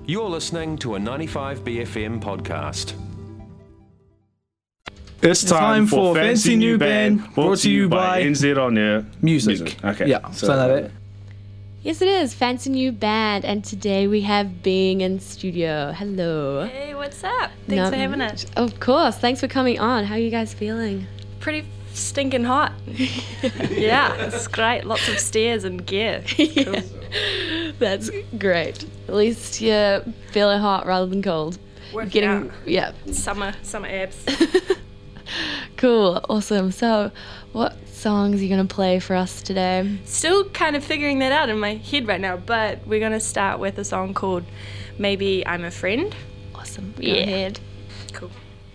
You're listening to a 95BFM podcast. It's time for Fancy New Band, brought to you by NZ On Air Music. Okay. Yeah, something like that. Yes, it is. Fancy New Band. And today we have Bing in studio. Hello. Hey, what's up? Thanks for having us. Of course. Thanks for coming on. How are you guys feeling? Pretty stinking hot. Yeah, it's great. Lots of stairs and gear. Cool. That's great. At least you're feeling hot rather than cold. Working out. Yeah. Summer abs. Cool. Awesome. So, what songs are you going to play for us today? Still kind of figuring that out in my head right now, but we're going to start with a song called Maybe I'm a Friend. Awesome. Go ahead. Cool.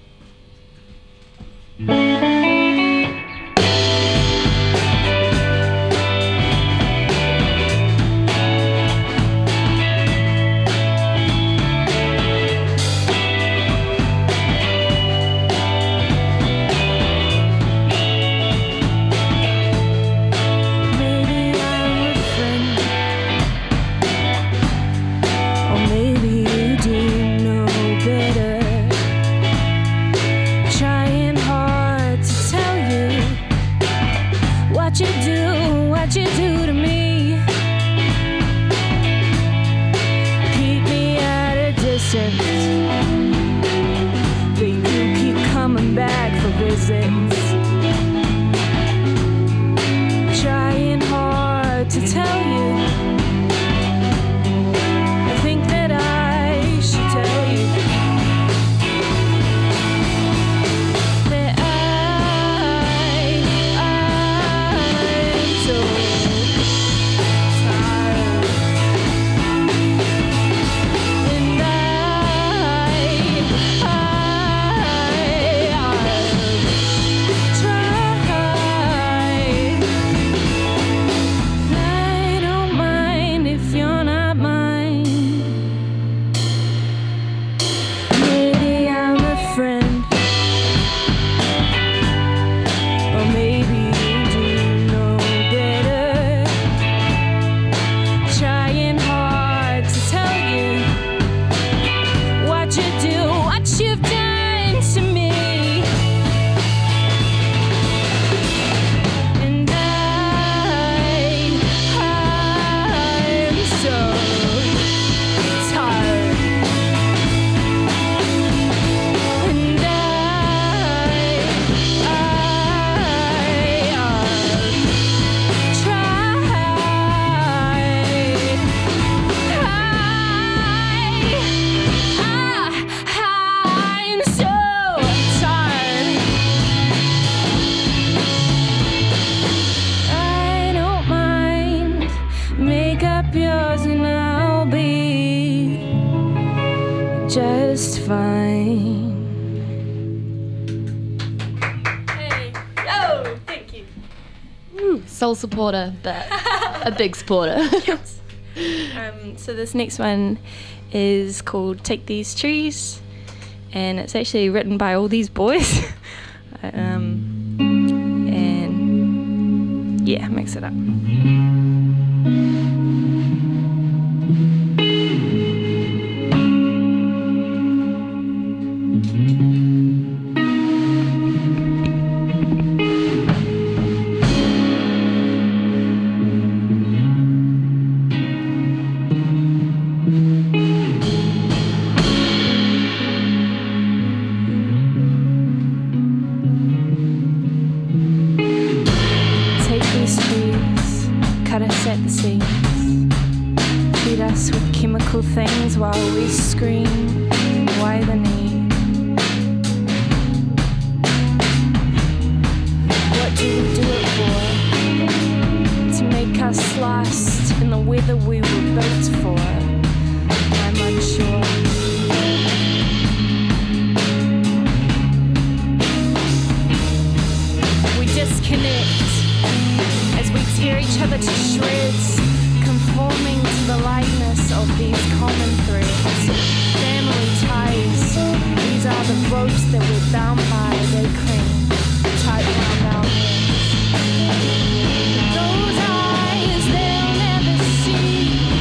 Just fine. Hey. Oh, thank you. Soul supporter, but a big supporter. Yes. So this next one is called Take These Trees, and it's actually written by all these boys. And yeah, mix it up. At the seams, feed us with chemical things while we scream, why the need? What do we do it for? To make us last in the weather we were built for? I'm unsure. We disconnect as we tear each other to shreds, conforming to the likeness of these common threads. Family ties, these are the ropes that we're bound by, they cling tight round our heads. Those eyes, they'll never see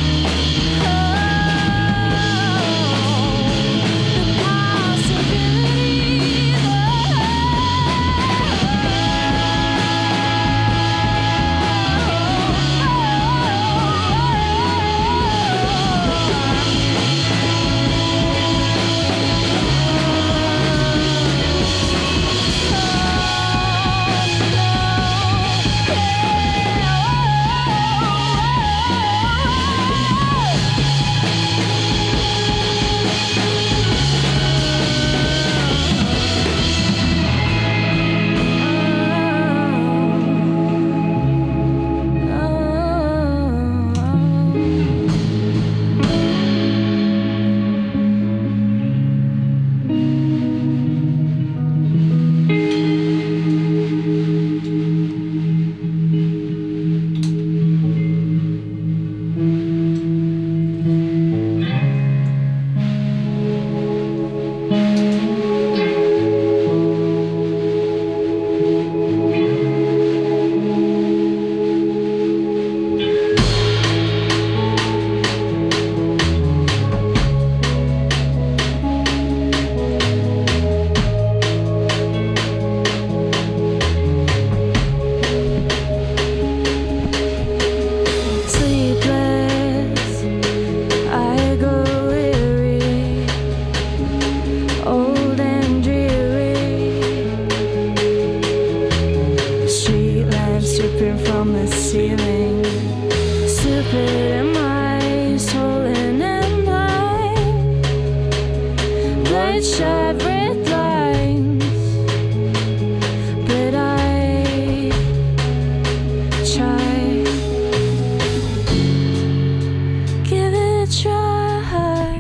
it a try?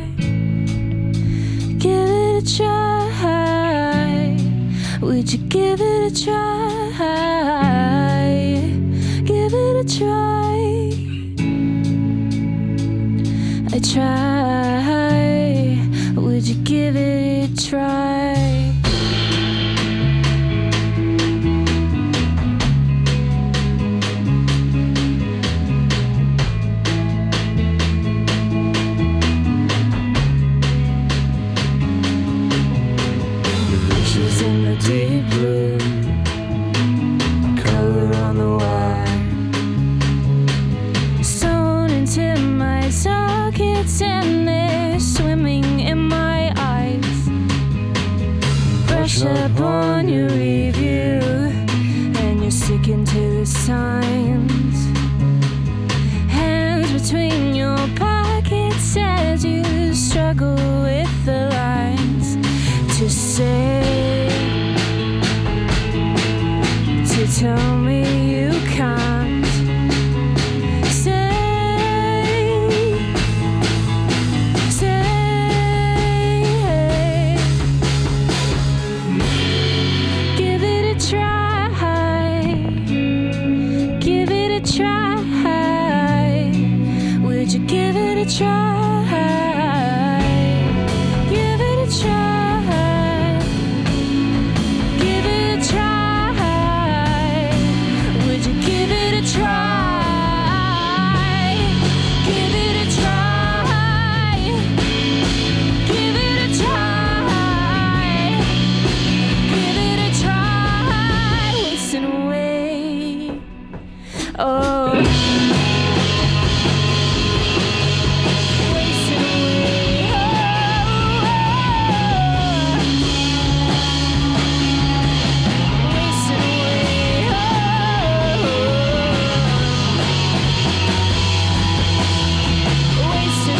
Give it a try. Would you give it a try? Give it a try. I try. Would you give it a try? She's in the deep blue, color on the wire, sewn into my sockets and they're swimming in my eyes. Brush up on your review and you're sticking to the signs. Hands between your pockets as you struggle with the lines to say, to tell me you can't say, give it a try, give it a try, would you give it a try? Give it a try, give it a try, would you give it a try? Give it a try, give it a try, give it a try, wasting away. Oh, wasting away. Wasting away. Wasting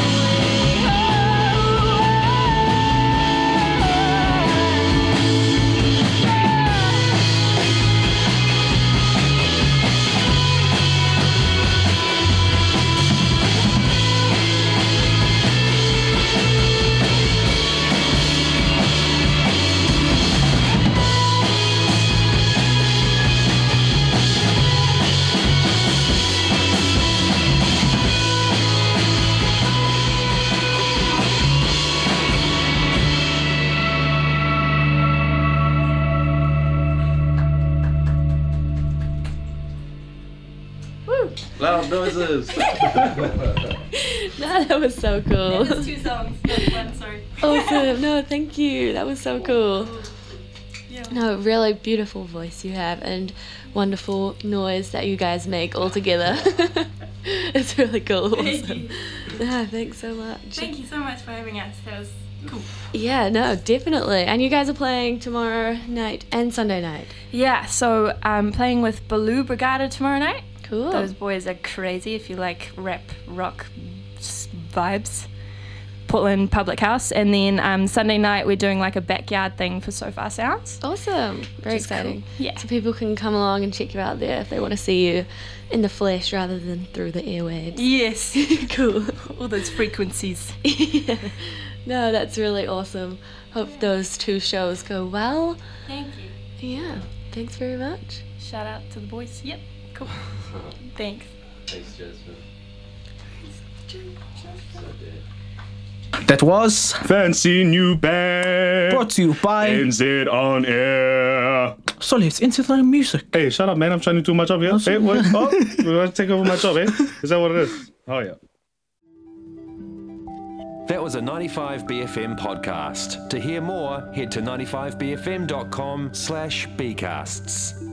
Loud noises. No, that was so cool. There's 2 songs, not 1, sorry. Awesome. No, thank you. That was so cool. Yeah. No, really beautiful voice you have and wonderful noise that you guys make all together. It's really cool. Thank Awesome. you. No, thanks so much. Thank you so much for having us. That was cool. Yeah, no, definitely. And you guys are playing tomorrow night and Sunday night. Yeah, so I'm playing with Baloo Brigada tomorrow night. Cool. Those boys are crazy if you like rap, rock vibes. Portland Public House. And then Sunday night we're doing like a backyard thing for So Far Sounds. Awesome. Very Which is exciting. cool. Yeah. So people can come along and check you out there if they want to see you in the flesh rather than through the airwaves. Yes. Cool. All those frequencies. Yeah. No, that's really awesome. Hope those 2 shows go well. Thank you. Yeah. Thanks very much. Shout out to the boys. Yep. Cool. Thanks. Thanks, Jasmine. That was Fancy New Band. brought to you by NZ on air. Sorry, it's incidental music. Hey, shut up, man. I'm trying to do my job here. Hey, what? Oh, you want to take over my job, eh? Is that what it is? Oh, yeah. That was a 95BFM podcast. To hear more, head to 95bfm.com/bcasts.